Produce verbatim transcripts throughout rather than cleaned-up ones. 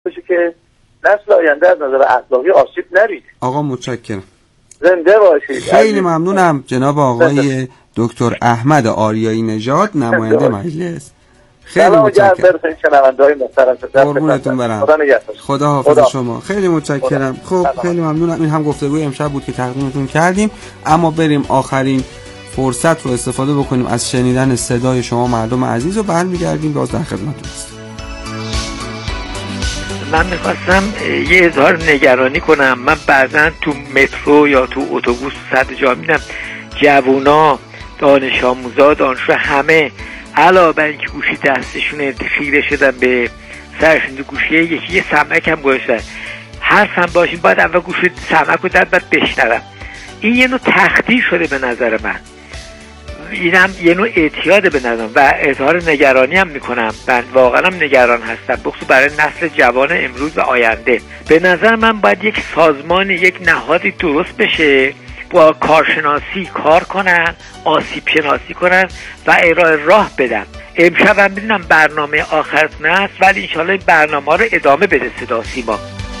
بشه که نسل آینده از نظر اخلاقی آسیب نبینه. آقا متشکرم. زنده باشید. خیلی ممنونم جناب آقای دکتر احمد آریایی نژاد نماینده مجلس. خیلی متشکرم. قربونتون برم. خدا حافظ خدا. شما. خیلی متشکرم. خب خیلی ممنونم. این هم گفتگوی امشب بود که تقدیمتون کردیم، اما بریم آخرین فرصت رو استفاده بکنیم از شنیدن صدای شما مردم عزیز و برمیگردیم باز در خدمتتون هستیم. من میخواستم یه اظهار نگرانی کنم. من بعضا تو مترو یا تو اتوبوس صد جا میدم جوونا، دانش آموزا، دانشجو همه علاوه بر اینکه گوشی دستشونه خیره شدن به سرشون تو گوشی یکی یه سمک هم گذاشتن. حرفم باشین باید اول گوشی سمک رو در بعد بشنوم. این یه نوع تخدیر شده به نظر من. اینم یه نوع اعتیاده به نظرم و اظهار نگرانی هم میکنم. من واقعا هم نگران هستم بخصوص برای نسل جوان امروز و آینده. به نظر من باید یک سازمان، یک نهادی درست بشه با کارشناسی کار کنن، آسیب شناسی کنن و ارائه راه بدن. امشب هم میدونم برنامه آخرتون هست، ولی انشالله این برنامه رو ادامه بده صدا سیما.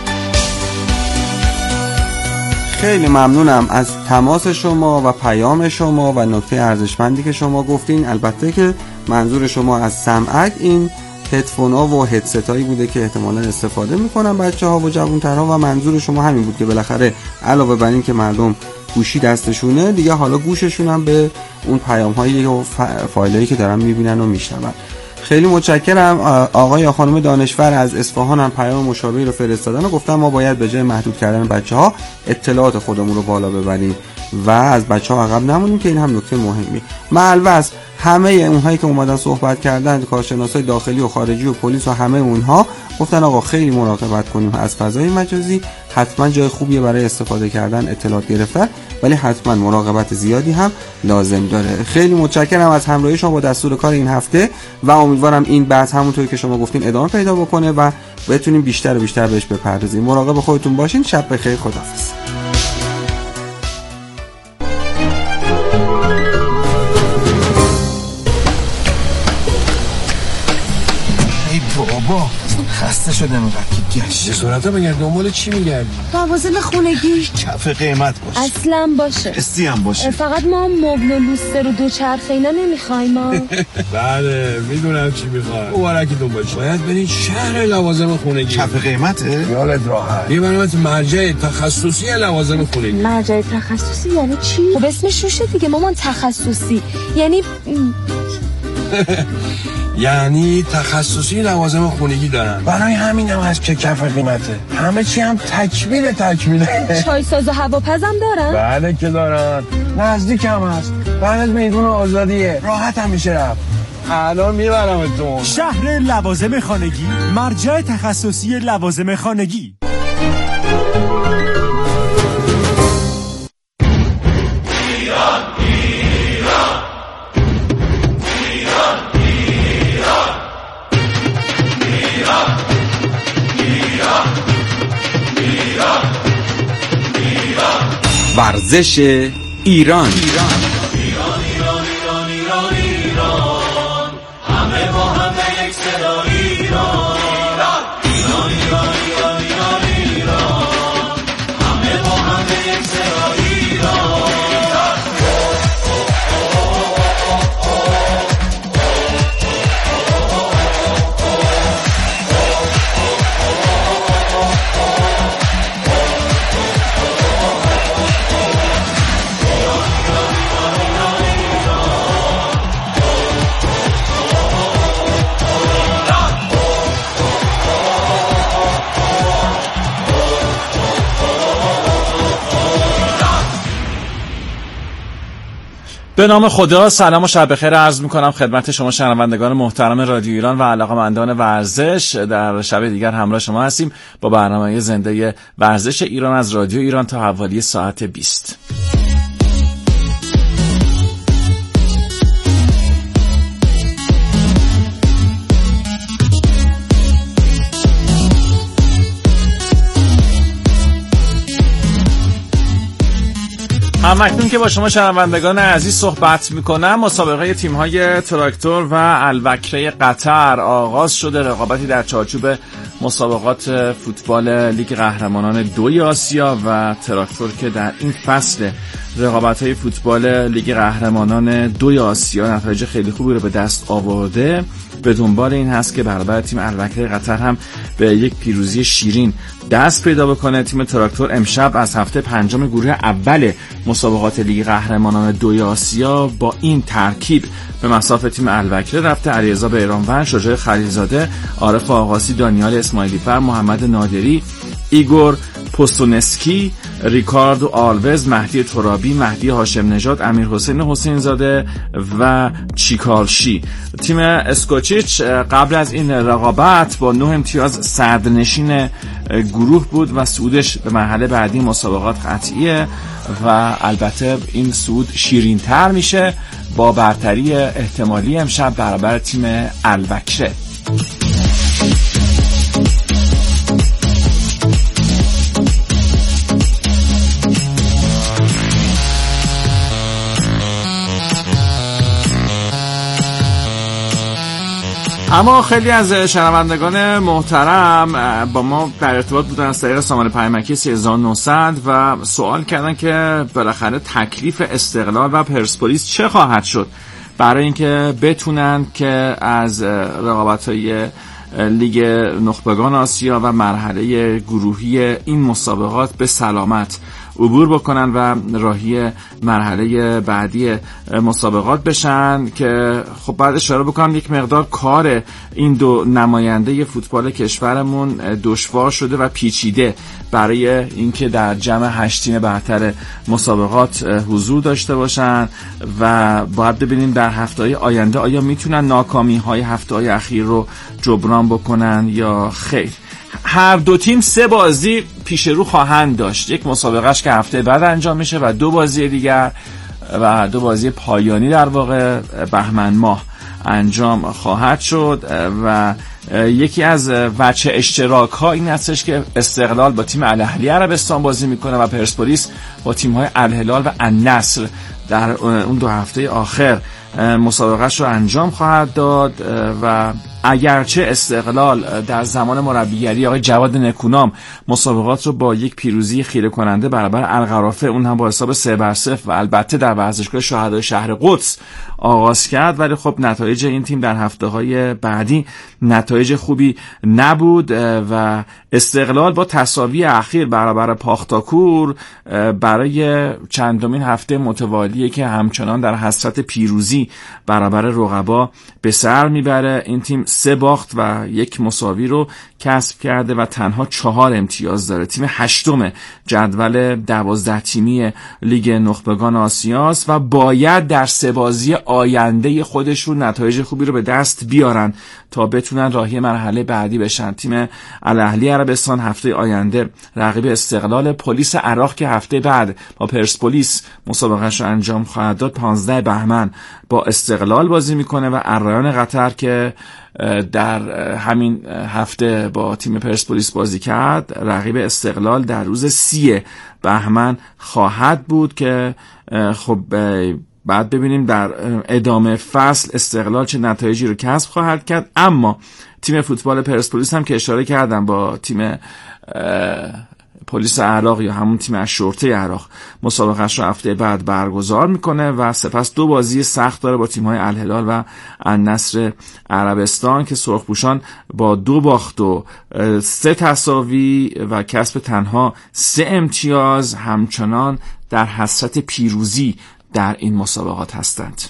خیلی ممنونم از تماس شما و پیام شما و نکته ارزشمندی که شما گفتین. البته که منظور شما از سمعک این هدفون ها و هدست هایی بوده که احتمالاً استفاده میکنن بچه ها و جوانترها و منظور شما همین بود که بالاخره علاوه بر این که مردم گوشی دستشونه دیگه حالا گوششون هم به اون پیام هایی و فایل هایی که دارن میبینن و میشنون. خیلی متشکرم. آقای یا خانم دانشور از اصفهان هم پیام مشابهی رو فرستادن و گفتن ما باید به جای محدود کردن بچه ها اطلاعات خودمون رو بالا ببریم و از بچه ها عقب نمونیم که این هم نکته مهمی. معلوس همه اونهایی که اومدن صحبت کردن، کارشناسای داخلی و خارجی و پلیس و همه اونها گفتن آقا خیلی مراقبت کنیم از فضای مجازی. حتما جای خوبیه برای استفاده کردن، اطلاعات گرفتن، ولی حتما مراقبت زیادی هم لازم داره. خیلی متشکرم از همراهی شما با دستور کار این هفته و امیدوارم این بحث همونطوری که شما گفتین ادامه پیدا بکنه و بتونیم بیشتر و بیشتر بهش بپردازیم. مراقب خودتون باشین. شب بخیر. خداحافظ. بابا خسته شدم اینقدر که گشت. جسارتا بگرد دنبال چی میگردی؟ لوازم خونگی کف قیمت باشه، اصلا باشه، استی هم باشه. فقط ما مبل و لوستر و دوچرخه اینا نمیخوایم ما. بله میدونم چی میخوای. مبارکی دنبالش. باید برین شهر لوازم خونگی. کف قیمته؟ خیالت راحت. یه برنامه مرجع تخصصی لوازم خونگی. مرجع تخصصی یعنی چی؟ خب اسمش روشه دیگه مامان، تخصصی یعنی یعنی تخصصی لوازم خونگی دارن. برای همین هم هست که کف قیمته. همه چی هم تکمیل تکمیله. چای ساز و هواپزم دارن؟ بله که دارن. نزدیک هم هست. بعد از میدون آزادیه. راحت هم میشه رفت. الان میبرمتون. شهر لوازم خانگی، مرجع تخصصی لوازم خانگی. ورزش ایران. ایران ایران ایران ایران ایران ایران همه با همه یک صدا ایران ایران ایران ایران ایران ایران همه با همه یک صدا ایران. به نام خدا، سلام و شب بخیر عرض میکنم خدمت شما شنوندگان محترم رادیو ایران و علاقه‌مندان ورزش. در شب دیگر همراه شما هستیم با برنامه زنده ورزش ایران از رادیو ایران تا حوالی ساعت بیست. هم اکنون که با شما شنوندگان عزیز صحبت میکنم، مسابقه تیم‌های تراکتور و البکره قطر آغاز شده. رقابتی در چارچوب مسابقات فوتبال لیگ قهرمانان دوی آسیا و تراکتور که در این فصل رقابت‌های فوتبال لیگ قهرمانان دوی آسیا نتایج خیلی خوبی رو به دست آورده، به دنبال این هست که برابر تیم البکره قطر هم به یک پیروزی شیرین دست پیدا بکنه. تیم تراکتور امشب از هفته پنجم گروه اول مسابقات لیگ قهرمانان دوی آسیا با این ترکیب به مصاف تیم البکره رفته: علیرضا بیرانوند، شجاع خلیلزاده، عارف آقاسی، دانیال اسماعیلی فر، محمد نادری، ایگور پوستونسکی، ریکاردو آلوز، مهدی ترابی، مهدی هاشم نژاد، امیر حسین حسین زاده و چیکالشی. تیم اسکوچیچ قبل از این رقابت با نه امتیاز صدرنشین گروه بود و صعودش به مرحله بعدی مسابقات قطعیه و البته این صعود شیرین‌تر میشه با برتری احتمالی امشب برابر تیم البکره. اما خیلی از شنوندگان محترم با ما در ارتباط بودن از طریق سامان پیامکی سه هزار و نهصد و سوال کردن که بالاخره تکلیف استقلال و پرسپولیس چه خواهد شد برای اینکه بتونن که از رقابت‌های لیگ نخبگان آسیا و مرحله گروهی این مسابقات به سلامت عبور بکنن و راهی مرحله بعدی مسابقات بشن، که خب بعد اشاره بکنم یک مقدار کار این دو نماینده فوتبال کشورمون دشوار شده و پیچیده برای اینکه در جمع هشت تیم برتر مسابقات حضور داشته باشن و باید ببینیم در هفته‌های آینده آیا میتونن ناکامی‌های هفته‌های اخیر رو جبران بکنن یا خیر. هر دو تیم سه بازی پیش رو خواهند داشت، یک مسابقهش که هفته بعد انجام میشه و دو بازی دیگر و دو بازی پایانی در واقع بهمن ماه انجام خواهد شد و یکی از وجه اشتراک ها این هستش که استقلال با تیم الاهلی عربستان بازی میکنه و پرسپولیس با تیم های الهلال و النصر در اون دو هفته آخر مسابقهش رو انجام خواهد داد و اگرچه استقلال در زمان مربیگری آقای جواد نکونام مسابقات رو با یک پیروزی خیره کننده برابر القرافه، اون هم با حساب سه بر صفر و البته در ورزشگاه شهدای شهر قدس آغاز کرد، ولی خب نتایج این تیم در هفته‌های بعدی نتایج خوبی نبود و استقلال با تساوی اخیر برابر پاختاکور برای چندمین هفته متوالیه که همچنان در حسرت پیروزی برابر رقبا به سر میبره. این تیم سه باخت و یک مساوی رو کسب کرده و تنها چهار امتیاز داره. تیم هشتم جدول دوازده تیمی لیگ نخبگان آسیاست و باید در سه بازی آینده خودشون نتایج خوبی رو به دست بیارن تا بتونن راهی مرحله بعدی بشن. تیم الاهلی عربستان هفته آینده رقیب استقلال، پلیس عراق که هفته بعد با پرسپولیس مسابقهش رو انجام خواهد داد پانزده بهمن با استقلال بازی میکنه و الرایان قطر که در همین هفته با تیم پرسپولیس بازی کرد رقیب استقلال در روز سی بهمن خواهد بود که خب بعد ببینیم در ادامه فصل استقلال چه نتایجی رو کسب خواهد کرد. اما تیم فوتبال پرسپولیس هم که اشاره کردم با تیم پلیس عراق یا همون تیم اشرطه عراق مسابقهش رو هفته بعد برگزار میکنه و سپس دو بازی سخت داره با تیم‌های الهلال و النصر عربستان که سرخپوشان با دو باخت و سه تساوی و کسب تنها سه امتیاز همچنان در حسرت پیروزی در این مسابقات هستند.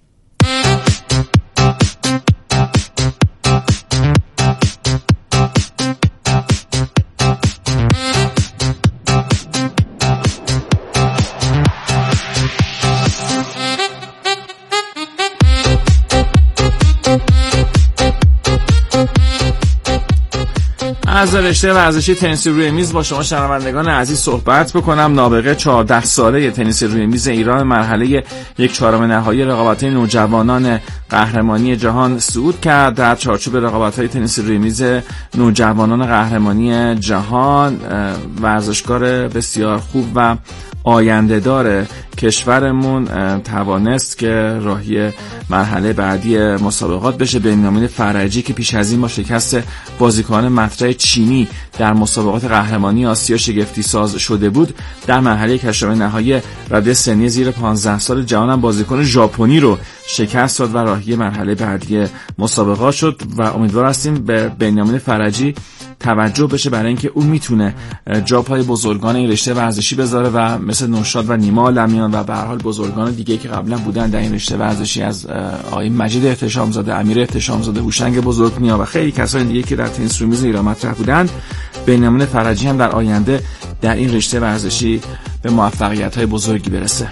از رشته ورزشی تنیس روی میز با شما شنوندگان عزیز صحبت بکنم. نابغه چهارده ساله تنیس روی میز ایران مرحله یک چهارم نهایی رقابت‌های نوجوانان قهرمانی جهان صعود کرد. در چارچوب رقابت‌های تنیس روی میز نوجوانان قهرمانی جهان ورزشکار بسیار خوب و آینده داره کشورمون توانست که راهی مرحله بعدی مسابقات بشه. بنیامین فرجی که پیش از این با شکست بازیکن مطرح چینی در مسابقات قهرمانی آسیا شگفتی ساز شده بود، در مرحله کشف نهایی رده سنی زیر پانزده سال جهان هم بازیکن ژاپنی رو شکست داد و راهی مرحله بعدی مسابقات شد و امیدوار هستیم به بنیامین فرجی توجه بشه برای اینکه اون میتونه جا پای بزرگان این رشته ورزشی بذاره و مثل نوشاد و نیما لمیان و به هر حال بزرگان دیگه که قبلا بودن در این رشته ورزشی از آقای مجید احتشامزاده، امیر احتشامزاده، هوشنگ بزرگنیا و خیلی کسای دیگه که در تنیس رو میز ایران مطرح بودن، بنیامین فرجی هم در آینده در این رشته ورزشی به موفقیت‌های بزرگی برسه.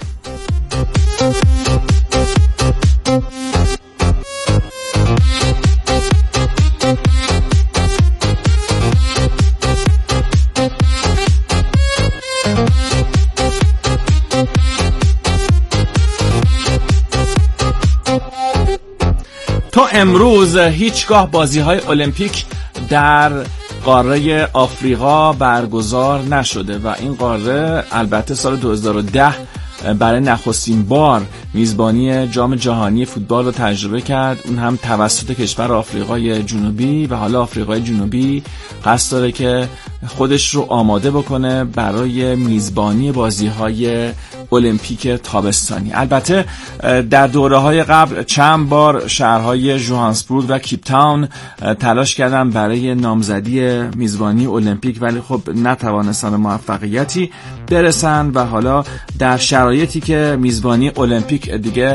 تا امروز هیچگاه بازی‌های المپیک در قاره آفریقا برگزار نشده و این قاره البته سال دو هزار و ده برای نخستین بار میزبانی جام جهانی فوتبال رو تجربه کرد، اون هم توسط کشور آفریقای جنوبی و حالا آفریقای جنوبی قصد داره که خودش رو آماده بکنه برای میزبانی بازی‌های المپیک تابستانی. البته در دوره‌های قبل چند بار شهرهای ژوهانسبورگ و کیپ تاون تلاش کردن برای نامزدی میزبانی المپیک، ولی خب نتوانستن به موفقیتی برسن و حالا در شرایطی که میزبانی المپیک دیگه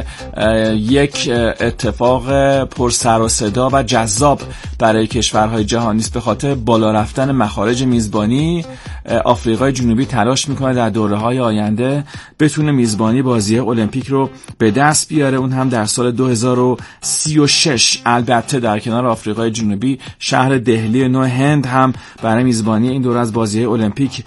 یک اتفاق پر سر و صدا و جذاب برای کشورهای جهانی است، به خاطر بالا رفتن مخارج میزبانی آفریقای جنوبی تلاش میکنه در دوره‌های آینده بتونه میزبانی بازی المپیک رو به دست بیاره، اون هم در سال دو هزار و سی و شش. البته در کنار آفریقای جنوبی شهر دهلی نو هند هم برای میزبانی این دوره از بازی المپیک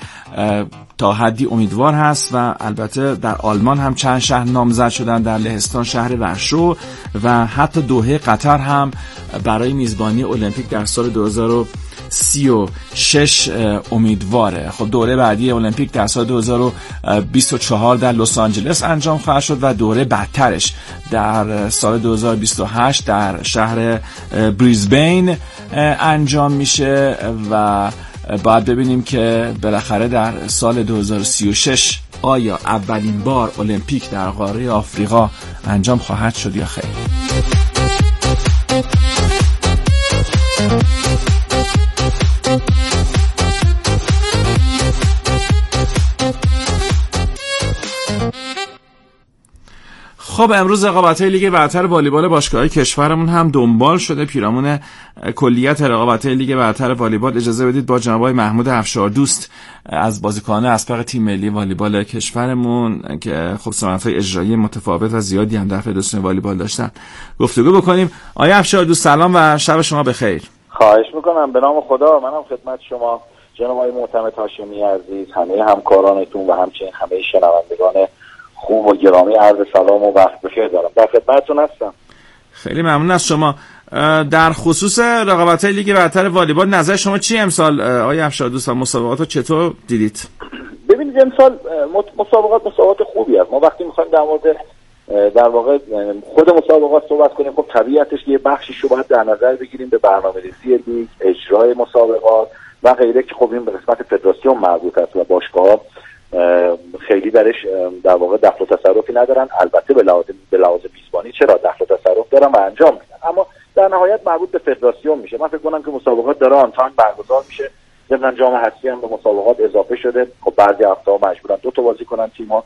تا حدی امیدوار هست و البته در آلمان هم چند شهر نامزد شدن، در لهستان شهر ورشو و حتی دوحه قطر هم برای میزبانی المپیک در سال دو هزار و سی و شش امیدواره. خب دوره بعدی المپیک در سال دو هزار و بیست و چهار در لس آنجلس انجام خواهد شد و دوره بعدترش در سال دو هزار و بیست و هشت در شهر بریزبین انجام میشه و باید ببینیم که بالاخره در سال دو هزار و سی و شش آیا اولین بار المپیک در قاره آفریقا انجام خواهد شد یا خیر. خب امروز رقابت‌های لیگ برتر والیبال باشگاه‌های کشورمون هم دنبال شده. پیرامون کلیت رقابت‌های لیگ برتر والیبال اجازه بدید با جناب آقای محمود افشاردوست از بازیکنان اسبق تیم ملی والیبال کشورمون که خب سمت‌های اجرایی متفاوت و زیادی هم در فدراسیون والیبال داشتن گفتگو بکنیم. آقای افشاردوست سلام و شب شما بخیر. خواهش میکنم. به نام خدا. منم خدمت شما جناب آقای معتمد هاشمی عزیز، همه همکارانتون و همچنین همه شنوندگان خوب و گرامی عرض سلام و وقت بخیر دارم. در خدمتتون هستم. خیلی ممنون از شما. در خصوص رقابت‌های لیگ برتر والیبال نظر شما چی امسال آقای افشاردوست و مسابقات رو چطور دیدید؟ ببینید امسال مسابقات مسابقات خوبی است. ما وقتی می‌خوایم در مورد در واقع خود مسابقات صحبت کنیم، خب طبیعتش یه بخشی رو باید در نظر بگیریم به برنامه‌ریزی لیگ، اجرای مسابقات و غیره که خب این به قسمت فدراسیون مربوط است و باشگاه‌ها خیلی درش در واقع دخل و تصرفی ندارن. البته به لحاظ به لحاظ میزبانی چرا دخل و تصرف دارن و انجام میدن، اما در نهایت مربوط به فدراسیون میشه. من فکر کنم که مسابقات داره آن تایم برگزار میشه. ضمن جام حذفی هم به مسابقات اضافه شده. خب بعضی هفته‌ها مجبورن دو تا بازی کنن تیم‌ها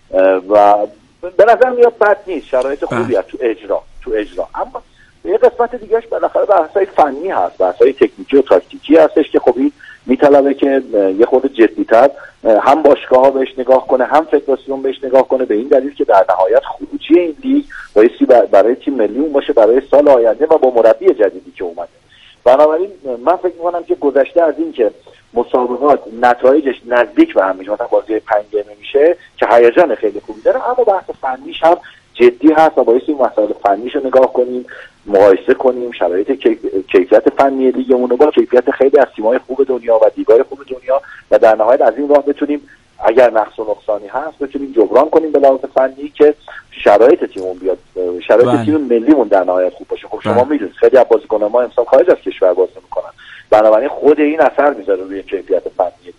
و به نظر میاد بد نیست، شرایط خوبی است تو اجرا تو اجرا اما یه قسمت دیگه‌اش بالاخره بحث‌های فنی هست، بحث‌های تکنیکی و تاکتیکی هستش که خب این میطلبه که یه خود جدی‌تر هم باشگاه‌ها بهش نگاه کنه هم فدراسیون بهش نگاه کنه، به این دلیل که در نهایت خروجی این لیگ بایستی برای تیم ملیمون باشه برای سال آینده و با مربی جدیدی که اومده. بنابراین من فکر می‌کنم که گذشته از این که مسابقات نتایجش نزدیک به هم میشه، مثلا بازی پنج گیمی میشه که هیجان خیلی خوبی داره، اما بحث فنیش هم جدی هست و باعث این مسائل فنیش رو نگاه کنیم، مقایسه کنیم شرایط کیفیت فنی لیگمون رو با کیفیت خیلی از تیم‌های خوب دنیا و لیگ‌های خوب دنیا و در نهایت از این راه بتونیم اگر نقص و نقصانی هست بتونیم جبران کنیم به لحاظ فنی که شرایط تیممون بیاد، شرایط بله. تیم ملیمون در نهایت خوب باشه. خب شما بله. میدونید خیلی از بازیکنان ما امسال خارج از کشور بازی میکنن، بنابراین خود این اثر میذاره روی کیفیت فنی لیگ.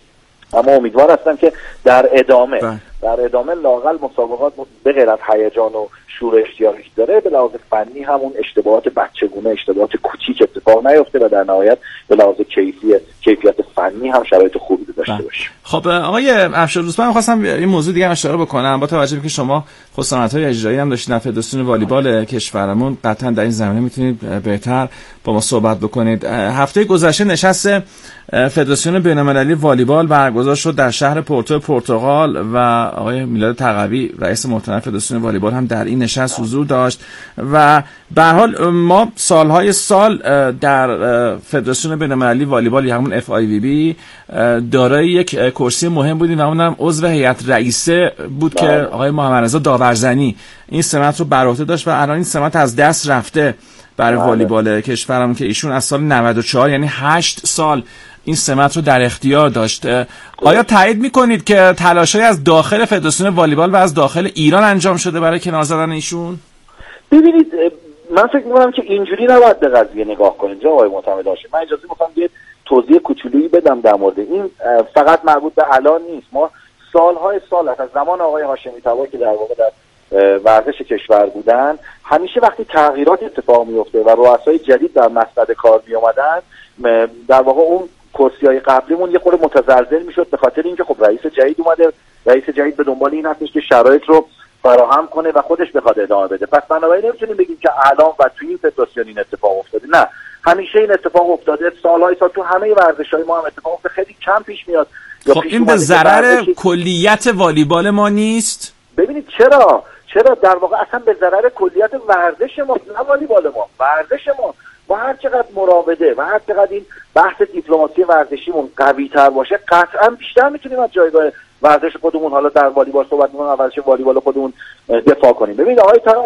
اما امیدوار هستم که در ادامه بله. در ادامه لااقل مسابقات به غیر از هیجان و شور اشتیاقی داره به لحاظ فنی همون اشتباهات بچگونه، اشتباهات کوچیک اتفاق نیفته و در نهایت به لحاظ کیفی کیفیت فنی هم شرایط خوبی داشته باشه. خب آقای افشار، من خواستم این موضوع دیگه اشاره بکنم با توجه به که شما خصوصیت‌های اجرایی هم داشتید در فدراسیون والیبال کشورمون، قطعا در این زمینه میتونید بهتر با ما صحبت بکنید. هفته گذشته نشست فدراسیون بین‌المللی والیبال برگزار شد در شهر پورتو پرتغال و آقای میلاد تقوی رئیس محترم فدراسیون والیبال هم در این نشست حضور داشت و به هر حال ما سالهای سال در فدراسیون بین‌المللی والیبال یا همون اف آی وی بی دارای یک کرسی مهم بودیم و اونم عضو هیئت رئیسه بود که آقای محمد رضا داورزنی این سمت رو بر عهده داشت و الان این سمت از دست رفته برای والیبال کشورم که ایشون از سال نود و چهار یعنی هشت سال این سمت رو در اختیار داشت. آیا تایید میکنید که تلاشی از داخل فدراسیون والیبال و از داخل ایران انجام شده برای کنار زدن ایشون؟ ببینید من فکر میکنم که اینجوری نباید به قضیه نگاه کنید جناب آقای معتمد هاشمی. من اجازه میخوام یه توضیح کوچولویی بدم در مورد این. فقط مربوط به الان نیست، ما سالهای سال از زمان آقای هاشمی طبا که در واقع در ورزش کشور بودن همیشه وقتی تغییرات اتفاق میفته و رؤسای جدید در مسند کار می اومدن در واقع اون کرسی‌های قبلیمون یه خورده متزلزل میشد به خاطر اینکه خب رئیس جدید اومده، رئیس جدید به دنبال این هستش که شرایط رو فراهم کنه و خودش بخواد ادامه بده. پس بنابراین نمیتونیم بگیم که الان و توی این فدراسیون این اتفاق افتاده، نه، همیشه این اتفاق افتاده، سالهای سال تو همه ورزش‌های ما هم اتفاق افتاده، خیلی کم پیش میاد. خب این به ضرر کلیت والیبال ما نیست؟ ببینید چرا چرا در واقع اصلا به ضرر کلیت ورزش ما، نه والیبال ما، ورزش ما. ما هر چقدر مراوده و هر چقدر این بحث دیپلماسی ورزشیمون قوی تر باشه قطعا بیشتر میتونیم از جایگاه ورزش خودمون، حالا در والیبال صحبت می‌کنم، ورزش والیبال خودمون دفاع کنیم. ببینید آقای تقوی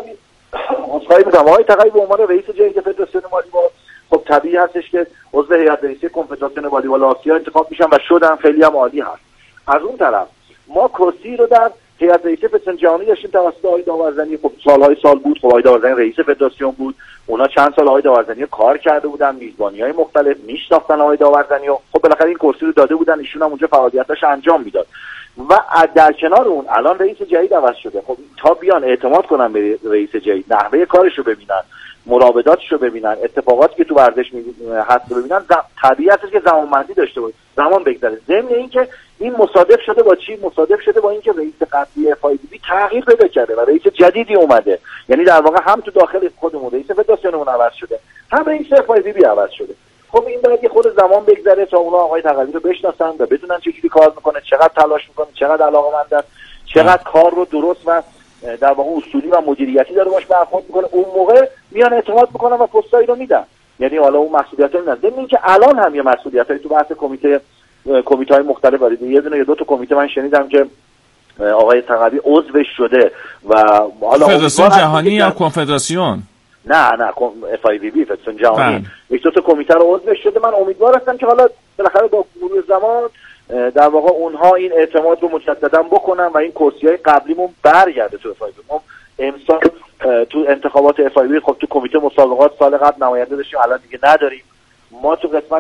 مصاحبه می‌کنم آقای تقوی به عنوان رئیس جدید فدراسیون والیبال خب طبیعی هستش که عضو هیئت رئیسه کنفدراسیون والیبال آسیا انتخاب میشن و شدن، خیلی هم عالی هست. از اون طرف ما کرسی رو در هیئت رئیسه فدراسیون جهانی داشتیم توسط آقای داورزنی، خب سالهای سال بود، خب آقای داورزنی رئیس فدراسیون بود، اونا چند سال آقای داورزنی کار کرده بودن، میزبانی‌های مختلف میشناختن آقای داورزنی و خب بالاخره این کرسی رو داده بودن، ایشون هم اونجا فعالیتاش انجام میداد. و در کنار اون الان رئیس جدید عوض شده، خب تا بیان اعتماد کنن به رئیس جدید، نحوه کارش رو ببینن، مراوداتش رو ببینن، اتفاقاتی که تو ورزش هست رو ببینن، طبیعی است که زمانبندی داشته باشه، زمان بگذره. ضمن اینکه این مصادف شده با چی؟ مصادف شده با اینکه رئیس قبلی اف آی بی تغییر پیدا کرده و رئیس جدیدی اومده، یعنی در واقع هم تو داخل خودمون رئیس فدراسیونمون عوض شده، هم رئیس اف آی بی عوض شده. خب این باید یه خود زمان بگذره تا اونا آقای تقوی رو بشناسن و بدونن چجوری کار میکنه، چقدر تلاش میکنه، چقدر علاقه‌مند است، چقدر کار رو درست و در واقع اصولی و مدیریتی داره باش برخورد میکنه. اون موقع میان اعتماد میکنن و پستایی رو میدن، یعنی حالا اون مسئولیت‌ها میدن. ضمن اینکه الان هم یه مسئولیتایی تو بحث کمیته کمیته‌های مختلف داره. یه دونه یا دو تا کمیته من شنیدم که آقای تقوی عضوش شده و حالا فدراسیون جهانی یا کنفدراسیون، نه نه اف آی وی بی فدراسیون جهانی، یک دو تا کمیته رو عضوش شده. من امیدوار هستم که حالا بالاخره با مرور زمان در واقع اونها این اعتماد رو مجددا بکنن و این کرسی‌های قبلیمون برگرده تو اف آی وی. ما امسال تو انتخابات اف آی وی خب تو کمیته مسابقات سال قبل نماینده داشتیم، الان دیگه نداریم. ما تو قسمت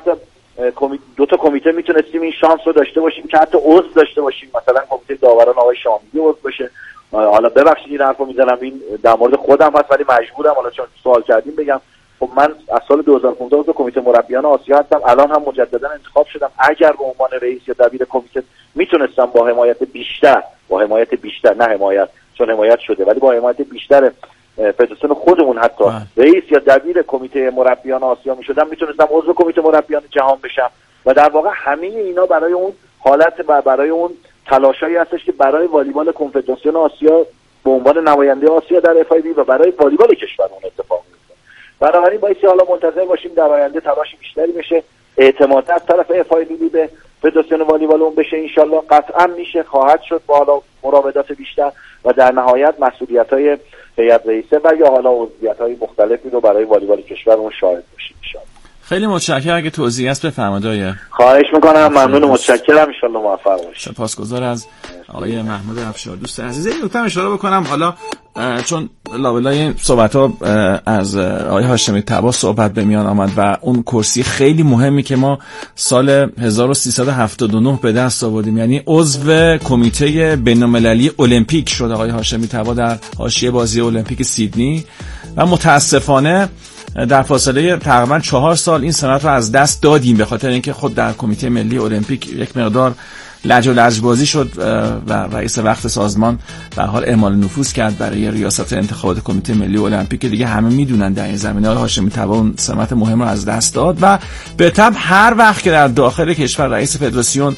دو تا کمیته میتونستیم این شانس رو داشته باشیم که حتی عضو داشته باشیم، مثلا کمیته داوران آقای شامیدی عضو بشه. حالا ببخشید این حرفو میزنم، این در مورد خودم هست ولی مجبورم، حالا چون سوال کردیم بگم. خب من از سال دو هزار و پانزده عضو کمیته مربیان آسیا هستم، الان هم مجددا انتخاب شدم. اگر به عنوان رئیس یا دبیر کمیته میتونستم با حمایت بیشتر با حمایت بیشتر نه حمایت چون حمایت شده ولی با حمایت بیشتر فدراسیون خودمون حتی رئیس یا دبیر کمیته مربیان آسیا میشدم، میتونستم عضو کمیته مربیان جهان بشم و در واقع همه اینا برای اون حالت و برای اون تلاشایی هستش که برای والیبال کنفدراسیون آسیا به عنوان نماینده آسیا در اف آی بی و برای والیبال کشورمون اتفاق میفته. بنابراین باید حالا منتظر باشیم در آینده تلاش بیشتری بشه، اعتماد از طرف اف آی بی به فدراسیون والیبال اون بشه. ان شاءالله قطعا میشه، خواهد شد با حالا مراودات بیشتر و در نهایت مسئولیت‌های هیئت رئیسه و یا حالا عضویت‌های مختلفی رو برای والیبال کشورمون شاهد باشیم ان شاءالله. خیلی متشکرم. اگه توضیحی هست بفرمایید آقای. خواهش میکنم. ممنون و متشکرم. ان شاءالله موفق باشید. سپاسگزار از آقای محمود افشار. دوست عزیز این نکته اشاره بکنم، حالا چون لابلای این صحبت‌ها از آقای هاشمی طبا صحبت به میان آمد و اون کرسی خیلی مهمی که ما سال هزار و سیصد و هفتاد و نه به دست آوردیم، یعنی عضو کمیته بین‌المللی المپیک شد آقای هاشمی طبا در حاشیه بازی المپیک سیدنی و متاسفانه در فاصله تقریبا چهار سال این سمت رو از دست دادیم به خاطر اینکه خود در کمیته ملی المپیک یک مقدار لج و لجبازی شد و رئیس وقت سازمان به حال اعمال نفوذ کرد برای ریاست انتخابات کمیته ملی المپیک. دیگه همه میدونن در این زمینه آقای هاشمی طبا اون سمت مهم رو از دست داد و به طبع هر وقت که در داخل کشور رئیس فدراسیون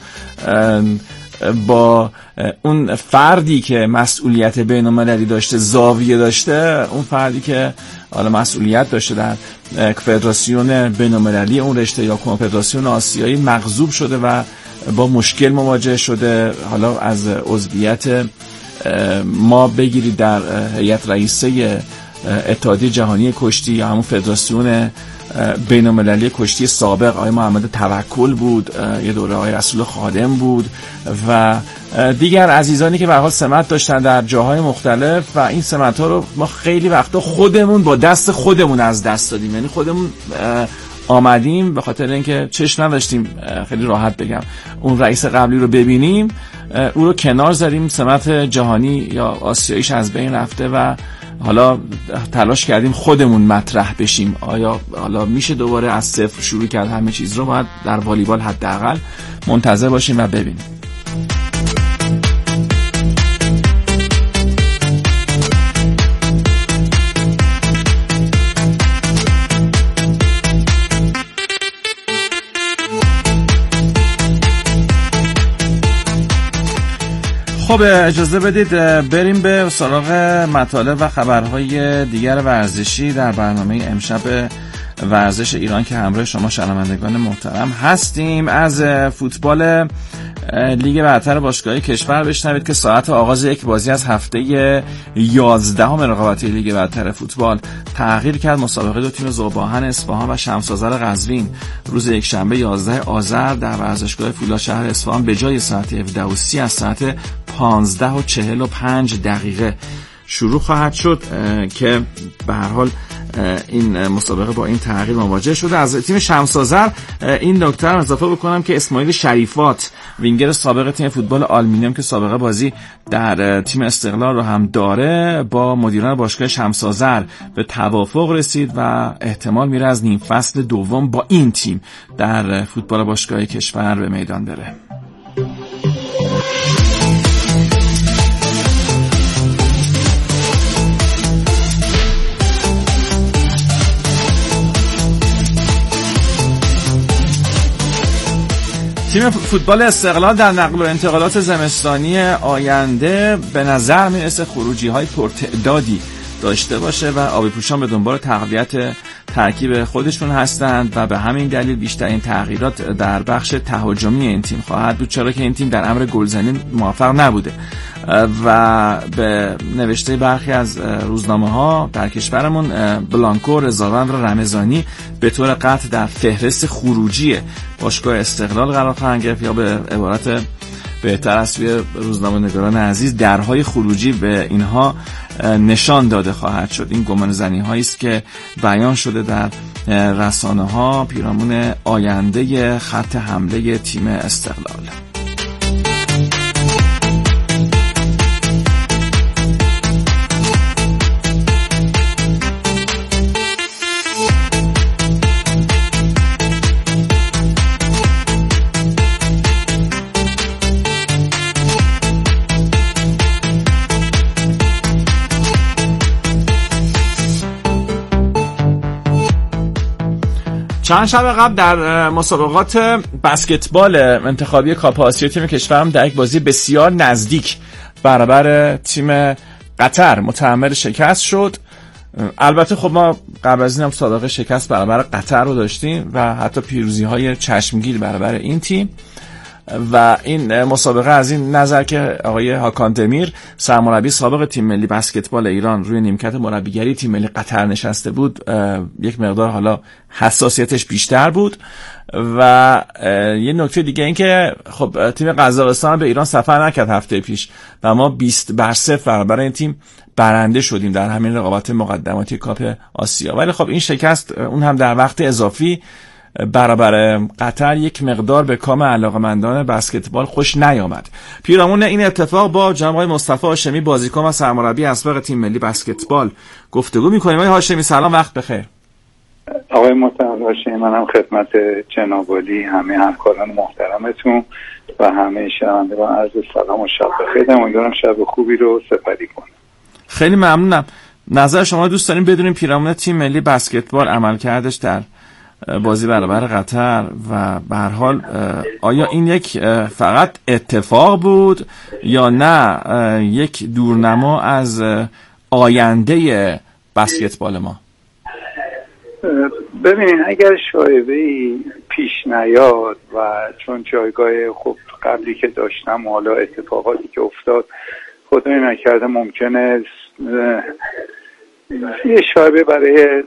با اون فردی که مسئولیت بین‌المللی داشته زاویه داشته، اون فردی که حالا مسئولیت داشته در فدراسیون بین‌المللی اون رشته یا کنفدراسیون آسیایی مغضوب شده و با مشکل مواجه شده، حالا از عضویت ما بگیرید در هیئت رئیسه اتحادیه جهانی کشتی یا همون فدراسیون بین‌المللی کشتی سابق آقای محمد توکل بود، یه دوره آقای رسول خادم بود و دیگر عزیزانی که به هر حال سمت داشتن در جاهای مختلف و این سمت‌ها رو ما خیلی وقتا خودمون با دست خودمون از دست دادیم. یعنی خودمون آمدیم به خاطر اینکه چشم نداشتیم، خیلی راحت بگم، اون رئیس قبلی رو ببینیم، او رو کنار زدیم، سمت جهانی یا آسیاییش از بین رفته و حالا تلاش کردیم خودمون مطرح بشیم. آیا حالا میشه دوباره از صفر شروع کرد همه چیز رو؟ باید در والیبال حداقل منتظر باشیم و ببینیم. خب اجازه بدید بریم به سراغ مطالب و خبرهای دیگر ورزشی در برنامه امشب ورزش ایران که همراه شما شنوندگان محترم هستیم. از فوتبال لیگ برتر باشگاهی کشور بشنوید که ساعت آغاز یک بازی از هفته یازدهم رقابتی لیگ برتر فوتبال تغییر کرد. مسابقه دو تیم ذوب‌آهن اصفهان و شمس آذر قزوین روز یکشنبه یازده آذر در ورزشگاه فولاد شهر اصفهان به جای ساعت هفده و سی از ساعت پانزده و چهل و پنج دقیقه شروع خواهد شد که به هر حال این مسابقه با این تغییر مواجه شده. از تیم شمس آذر این نکته رو اضافه بکنم که اسماعیل شریفات وینگر سابق تیم فوتبال آلومینیوم که سابقه بازی در تیم استقلال رو هم داره با مدیران باشگاه شمس آذر به توافق رسید و احتمال میره از نیم فصل دوم با این تیم در فوتبال باشگاه کشور به میدان بره. تیم فوتبال استقلال در نقل و انتقالات زمستانی آینده به نظر میرسه خروجی‌های پرتعدادی داشته باشه و آبی پوشان به دنبال تقویت ترکیب خودشون هستند و به همین دلیل بیشترین تغییرات در بخش تهاجمی این تیم خواهد بود، چرا که این تیم در امر گلزنی موفق نبوده و به نوشته برخی از روزنامه ها در کشورمون بلانکو رضاوند و رمضانی به طور قطع در فهرست خروجی باشگاه استقلال قرار خواهند گرفت یا به عبارت بهتر از سوی روزنامه‌نگاران عزیز درهای خروجی به اینها نشان داده خواهد شد. این گمانه‌زنی هایی است که بیان شده در رسانه ها پیرامون آینده خط حمله تیم استقلال. چند شب قبل در مسابقات بسکتبال انتخابی کاپ آسیا تیم کشورم در یک بازی بسیار نزدیک برابر تیم قطر متحمل شکست شد. البته خب ما قبل از این هم سابقه شکست برابر قطر رو داشتیم و حتی پیروزی های چشمگیر برابر این تیم و این مسابقه از این نظر که آقای هاکان دمیر سرمربی سابق تیم ملی بسکتبال ایران روی نیمکت مربیگری تیم ملی قطر نشسته بود، یک مقدار حالا حساسیتش بیشتر بود. و یه نکته دیگه این که خب تیم قزاقستان به ایران سفر نکرد هفته پیش و ما بیست بر صفر برای این تیم برنده شدیم در همین رقابت مقدماتی کاپ آسیا. ولی خب این شکست اون هم در وقت اضافی برابر قطر یک مقدار به کام علاقه‌مندان بسکتبال خوش نیامد. پیرامون این اتفاق با جناب آقای مصطفی هاشمی بازیکن و سرمربی اسبق تیم ملی بسکتبال گفتگو می‌کنیم. آقای هاشمی سلام، وقت بخیر. آقای مصطفی هاشمی، منم خدمت جناب عالی، همه همکاران محترمتون و همه شنوندگان عرض سلام و شب بخیر. امیدوارم شب خوبی رو سپری کنم. خیلی ممنونم. نظر شما دوست داریم بدونیم پیرامون تیم ملی بسکتبال عملکردش در بازی برابر قطر و به هر حال آیا این یک فقط اتفاق بود یا نه یک دورنما از آینده بسکتبال ما؟ ببینید اگر شایعه‌ای پیش نیاد و چون جایگاه خب قبلی که داشتم و حالا اتفاقاتی که افتاد خدای نکرده ممکنه یه شایعه برای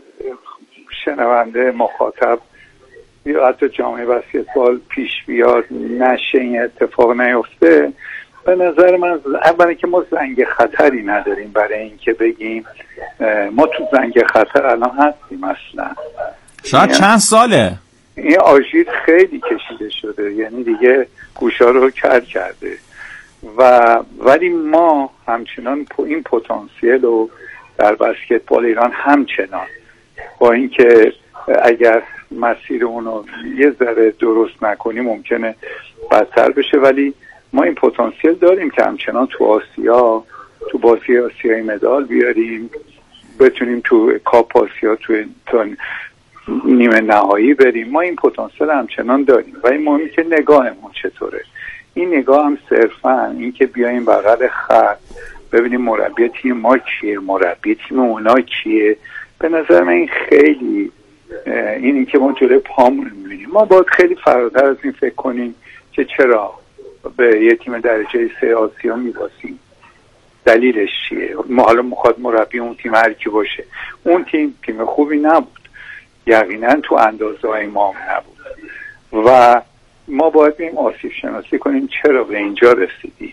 شنونده مخاطب یا حتی جامعه بسکتبال پیش بیاد نشه، این اتفاق نیفته، به نظر من اولا که ما زنگ خطری نداریم برای اینکه بگیم ما تو زنگ خطر الان هستیم. اصلا شاید چند ساله این آژیر خیلی کشیده شده، یعنی دیگه گوشا رو کر کرده و ولی ما همچنان این پتانسیل رو در بسکتبال ایران همچنان با اینکه اگر مسیر اونو یه ذره درست نکنیم ممکنه بدتر بشه، ولی ما این پتانسیل داریم که همچنان تو آسیا تو بازی آسیایی مدال بیاریم، بتونیم تو کاپ آسیا تو نیمه نهایی بریم. ما این پتانسیل همچنان داریم و این مهمی که نگاهمون چطوره. این نگاه هم صرفا این که بیایم بغل خط ببینیم مربی تیم ما کیه، مربی تیم اونا کیه. به نظر من این خیلی این این که ما جلوی پامون میبینیم. ما باید خیلی فراتر از این فکر کنیم که چرا به یه تیم درجه سه آسیا میباسیم، دلیلش چیه. ما حالا میخواد مربی اون تیم هر کی باشه، اون تیم تیم خوبی نبود، یقینا تو اندازه های ما نبود و ما باید بیم آسیب شناسی کنیم چرا به اینجا رسیدیم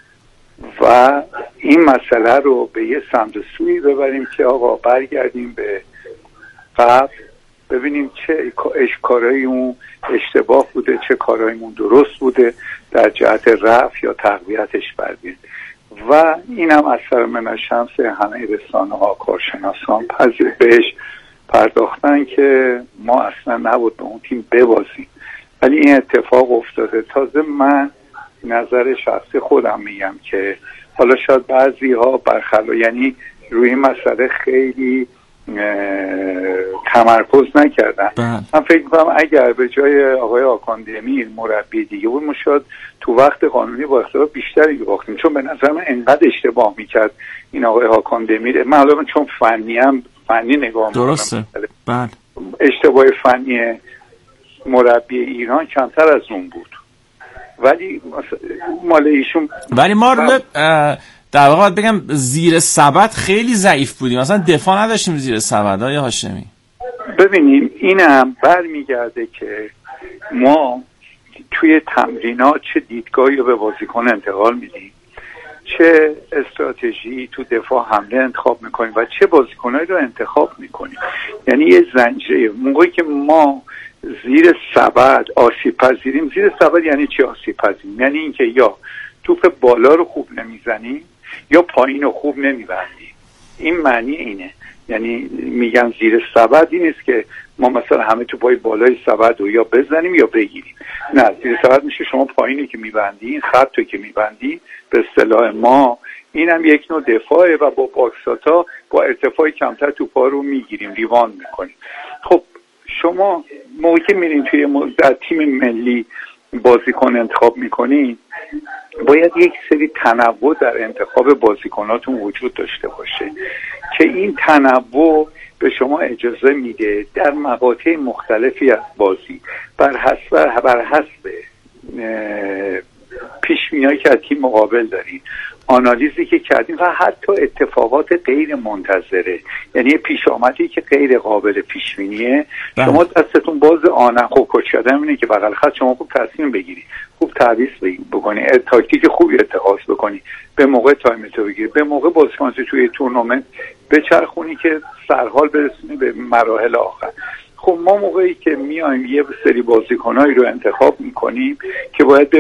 و این مسئله رو به یه سمت سوی ببریم که آقا برگردیم به قبل، ببینیم چه کارهای اون اشتباه بوده، چه کارهایمون درست بوده در جهت رفع یا تقویتش بردیم. و اینم اثر من شمس همه رسانه ها کارشناسان پذیر بهش پرداختن که ما اصلا نبود به اون تیم ببازیم، ولی این اتفاق افتاده. تازه من نظر شخصی خودم میگم که حالا شاید بعضی ها برخلاف یعنی روی این مسئله خیلی تمرکز نکردن. من فکر می‌کنم اگر به جای آقای هاکان دمیر مربی دیگه بود ما شاید تو وقت قانونی با اختلاف بیشتری باختیم، چون به نظر من انقدر اشتباه میکرد این آقای هاکان دمیر. من حالا چون فنی هم فنی نگاه می‌کنم درسته، بله، اشتباه فنی مربی ایران کمتر از اون بود، ولی مال ایشون ولی ما رو در واقع بگم زیر سبد خیلی ضعیف بودیم، مثلا دفاع نداشتیم زیر سبد. های هاشمی ببینیم اینم برمیگرده که ما توی تمرینات چه دیدگاهی رو به بازیکن انتقال میدیم، چه استراتژی تو دفاع حمله انتخاب میکنیم و چه بازیکنایی رو انتخاب میکنیم. یعنی یه زنجیره. موقعی که ما زیر سبد آسیب پذیریم، زیر سبد یعنی چی آسیب پذیریم؟ یعنی اینکه یا توپ بالا رو خوب نمیزنیم یا پایین رو خوب نمیبندیم. این معنی اینه. یعنی میگن زیر سبد این است که ما مثلا همه توپای بالای سبد رو یا بزنیم یا بگیریم. نه، زیر سبد میشه شما پایینی که میبندی، این خط رو که میبندی به اصطلاح ما اینم یک نوع دفاعه و با باکساتا با ارتفاع کمتر توپا رو میگیریم، لیوان میکنیم. خب شما موقعی که میرین توی در تیم ملی بازیکن انتخاب میکنین باید یک سری تنوع در انتخاب بازیکناتون وجود داشته باشه که این تنوع به شما اجازه میده در مقاطع مختلفی از بازی بر حسب بر حسب تصمیمایی که از تیم مقابل دارین، آنالیزی که کردیم و حتی اتفاقات غیر منتظره، یعنی پیش آمدی که غیر قابل پیش بینیه، شما دستتون باز آنن. خب کوچ کردن اینه که بغل خط شما خوب تصمیم بگیری، خوب تعویض بکنی، تاکتیک خوبی اتخاذ بکنی، به موقع تایمتو بگیری، به موقع بازیکنات توی تورنمنت بچرخونی که سرحال برسونی به مراحل آخر. خب ما موقعی که میایم یه سری بازیکنایی رو انتخاب میکنیم که باید